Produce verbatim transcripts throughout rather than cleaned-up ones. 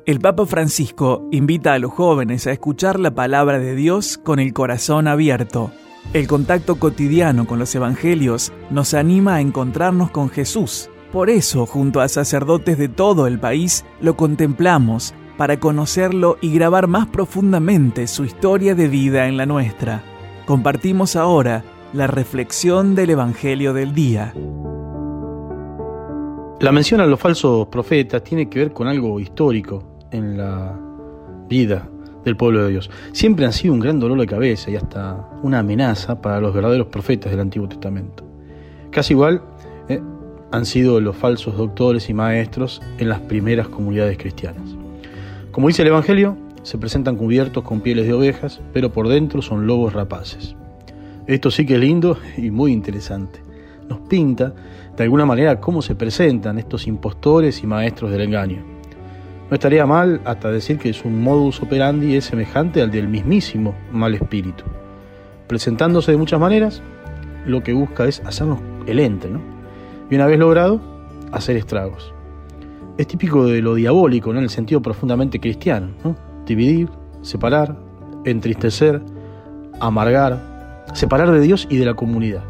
El Papa Francisco invita a los jóvenes a escuchar la palabra de Dios con el corazón abierto. El contacto cotidiano con los evangelios nos anima a encontrarnos con Jesús. Por eso, junto a sacerdotes de todo el país, lo contemplamos para conocerlo y grabar más profundamente su historia de vida en la nuestra. Compartimos ahora la reflexión del Evangelio del día. La mención a los falsos profetas tiene que ver con algo histórico en la vida del pueblo de Dios. Siempre han sido un gran dolor de cabeza y hasta una amenaza para los verdaderos profetas del Antiguo Testamento. Casi igual eh, han sido los falsos doctores y maestros en las primeras comunidades cristianas. Como dice el Evangelio, se presentan cubiertos con pieles de ovejas, pero por dentro son lobos rapaces. Esto sí que es lindo y muy interesante. Nos pinta de alguna manera cómo se presentan estos impostores y maestros del engaño. No estaría mal hasta decir que su modus operandi es semejante al del mismísimo mal espíritu. Presentándose de muchas maneras, lo que busca es hacernos el entre, ¿no? Y una vez logrado, hacer estragos. Es típico de lo diabólico, ¿no? En el sentido profundamente cristiano, ¿no? Dividir, separar, entristecer, amargar, separar de Dios y de la comunidad.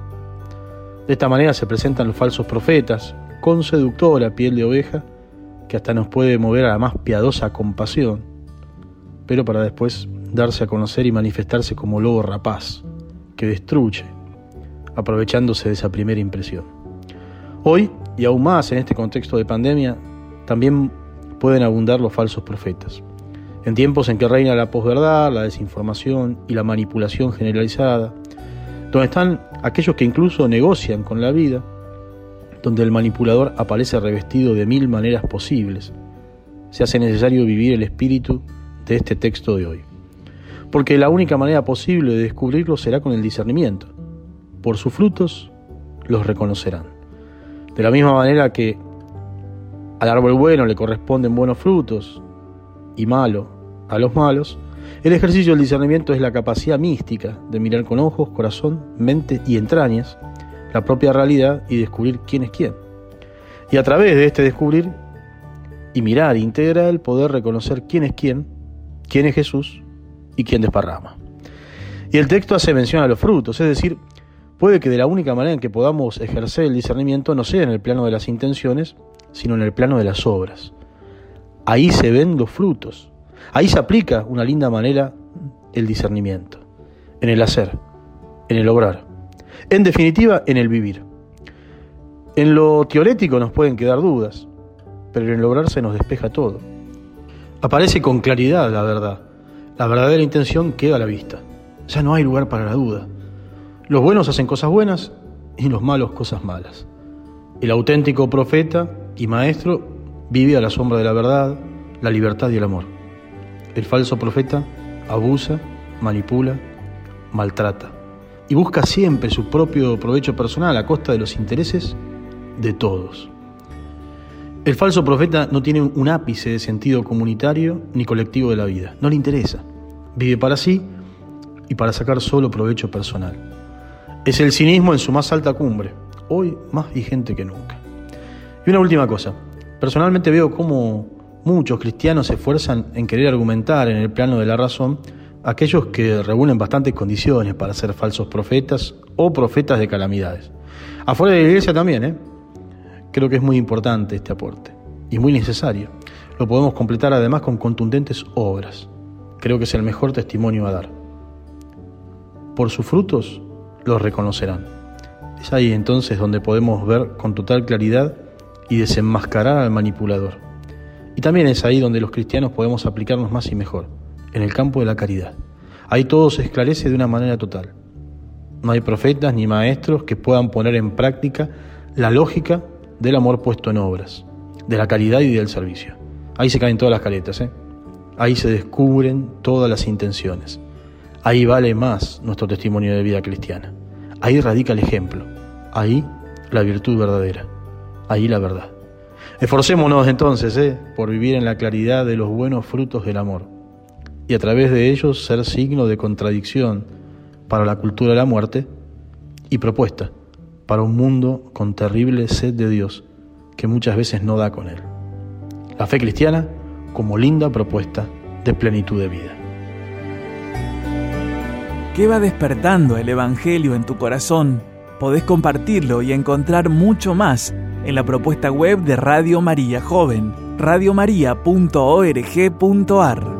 De esta manera se presentan los falsos profetas, con seductora piel de oveja, que hasta nos puede mover a la más piadosa compasión, pero para después darse a conocer y manifestarse como lobo rapaz, que destruye, aprovechándose de esa primera impresión. Hoy, y aún más en este contexto de pandemia, también pueden abundar los falsos profetas. En tiempos en que reina la posverdad, la desinformación y la manipulación generalizada, donde están aquellos que incluso negocian con la vida, donde el manipulador aparece revestido de mil maneras posibles, se hace necesario vivir el espíritu de este texto de hoy. Porque la única manera posible de descubrirlo será con el discernimiento. Por sus frutos los reconocerán. De la misma manera que al árbol bueno le corresponden buenos frutos y malo a los malos, el ejercicio del discernimiento es la capacidad mística de mirar con ojos, corazón, mente y entrañas la propia realidad y descubrir quién es quién. Y a través de este descubrir y mirar integral poder reconocer quién es quién, quién es Jesús y quién desparrama. Y el texto hace mención a los frutos, es decir, puede que de la única manera en que podamos ejercer el discernimiento no sea en el plano de las intenciones, sino en el plano de las obras. Ahí se ven los frutos, ahí se aplica una linda manera el discernimiento, en el hacer, en el obrar. En definitiva, en el vivir. En lo teorético nos pueden quedar dudas, pero en el obrar se nos despeja todo. Aparece con claridad la verdad. La verdadera intención queda a la vista. Ya no hay lugar para la duda. Los buenos hacen cosas buenas y los malos cosas malas. El auténtico profeta y maestro vive a la sombra de la verdad, la libertad y el amor. El falso profeta abusa, manipula, maltrata. Y busca siempre su propio provecho personal a costa de los intereses de todos. El falso profeta no tiene un ápice de sentido comunitario ni colectivo de la vida. No le interesa. Vive para sí y para sacar solo provecho personal. Es el cinismo en su más alta cumbre, hoy más vigente que nunca. Y una última cosa. Personalmente veo cómo muchos cristianos se esfuerzan en querer argumentar en el plano de la razón aquellos que reúnen bastantes condiciones para ser falsos profetas o profetas de calamidades. Afuera de la iglesia también, ¿eh? Creo que es muy importante este aporte y muy necesario. Lo podemos completar además con contundentes obras. Creo que es el mejor testimonio a dar. Por sus frutos los reconocerán. Es ahí entonces donde podemos ver con total claridad y desenmascarar al manipulador. Y también es ahí donde los cristianos podemos aplicarnos más y mejor. En el campo de la caridad. Ahí todo se esclarece de una manera total. No hay profetas ni maestros que puedan poner en práctica la lógica del amor puesto en obras, de la caridad y del servicio. Ahí se caen todas las caretas, ¿eh? Ahí se descubren todas las intenciones. Ahí vale más nuestro testimonio de vida cristiana. Ahí radica el ejemplo. Ahí la virtud verdadera. Ahí la verdad. Esforcémonos entonces, ¿eh? por vivir en la claridad de los buenos frutos del amor. Y a través de ellos ser signo de contradicción para la cultura de la muerte y propuesta para un mundo con terrible sed de Dios que muchas veces no da con él. La fe cristiana como linda propuesta de plenitud de vida. ¿Qué va despertando el Evangelio en tu corazón? Podés compartirlo y encontrar mucho más en la propuesta web de Radio María Joven, radio maría punto org punto a r.